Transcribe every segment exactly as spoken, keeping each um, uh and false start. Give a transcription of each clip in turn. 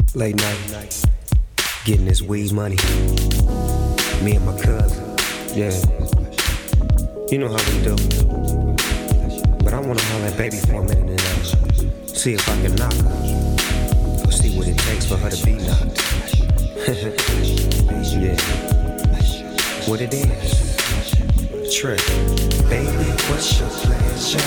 Late night, getting this weed money. Me and my cousin, yeah. You know how we do. But I wanna holler at baby for a minute and uh, see if I can knock her. Or see what it takes for her to be knocked. Yeah. What it is? Trick. Baby, what's your pleasure?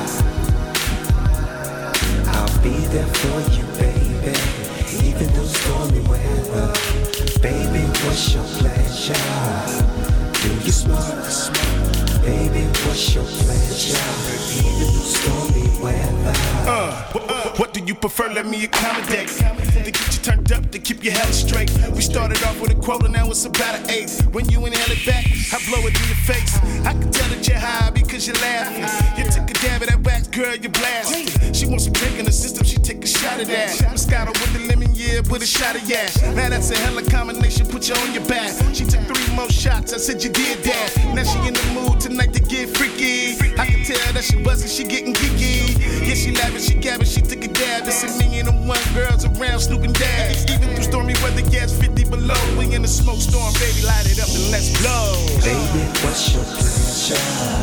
I'll be there for you, baby. Even through stormy weather. Baby, what's your pleasure? Do you smoke? Baby, what's your pleasure? Even through stormy weather. Uh, what, what do you prefer? Let me accommodate. To get you turned up, to keep your head straight. We started off with a quota, now it's about an eight. When you inhale it back, I blow it in your face. I can tell that you're high because you're laughing. You took a dab at that wax, girl, you blasted. She wants some drink in the system, she take a shot of that. Moscato with the lemon, yeah, with a shot of yak. Now that's a hella combination, put you on your back. She took three more shots, I said you did that. Now she in the mood tonight to get freaky. I can tell that she buzzing, she getting geeky. Yeah, she laughing, she gabbing, she took a dab. It's a million and one girls around snooping dad. Even through stormy weather, gas fifty below. We in the smoke storm, baby, light it up and let's blow. Baby, what's your pleasure?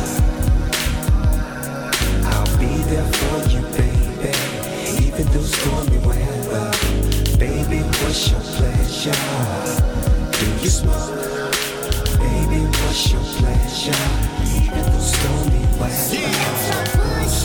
I'll be there for you, baby. Even through stormy weather. Baby, what's your pleasure? Do you smoke? Baby, what's your pleasure? Even through stormy weather. Yeah.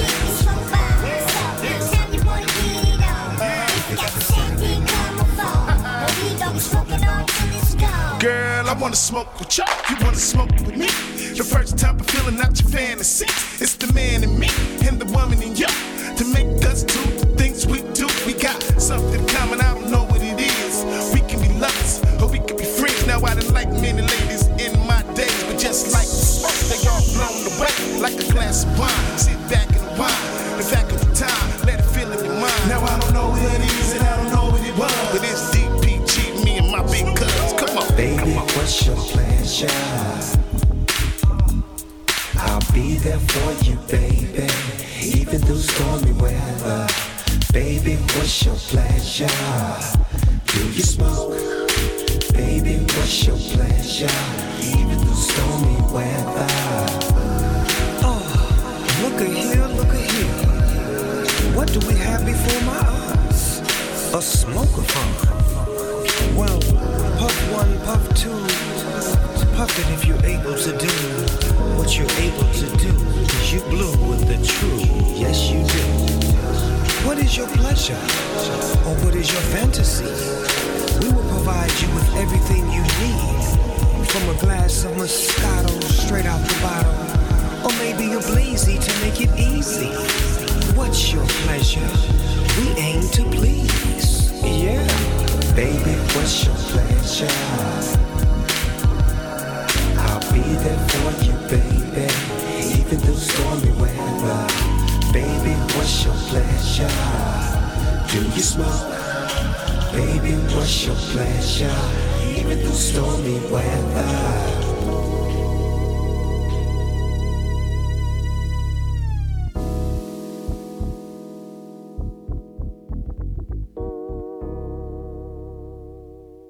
Girl, I wanna smoke with you, you wanna smoke with me. The first time I'm feeling out your fantasy. It's the man in me and the woman in you. To make us do the things we do. We got something common, I don't know what it is. We can be lovers, or we can be friends. Now I done like many ladies in my days, but just like the smoke, they all blown away. Like a glass of wine, sit back and wine. The fact of the time, let it fill in your mind. Now I don't know what it is and I don't know what it was, but it's D P G, me and my big cuz. Come on, baby, come on. What's your pleasure? I'll be there for you, baby. Even through stormy weather. Baby, what's your pleasure? Do you smoke? Baby, what's your pleasure? Even through stormy weather. Oh, look at here, look at here. What do we have before my eyes? A smoker funk. Well, puff one, puff two. Puff it if you're able to do what you're able to do. Cause you blew with the truth. Yes, you do. What is your pleasure? Or what is your fantasy? We will provide you with everything you need. From a glass of Moscato straight out the bottle. Or maybe a blazy to make it easy. What's your pleasure? We aim to please. Yeah. Baby, what's your pleasure? I'll be there for you, baby. Even through stormy weather. Baby, what's your pleasure? Do you smoke? Baby, what's your pleasure? Even through stormy weather.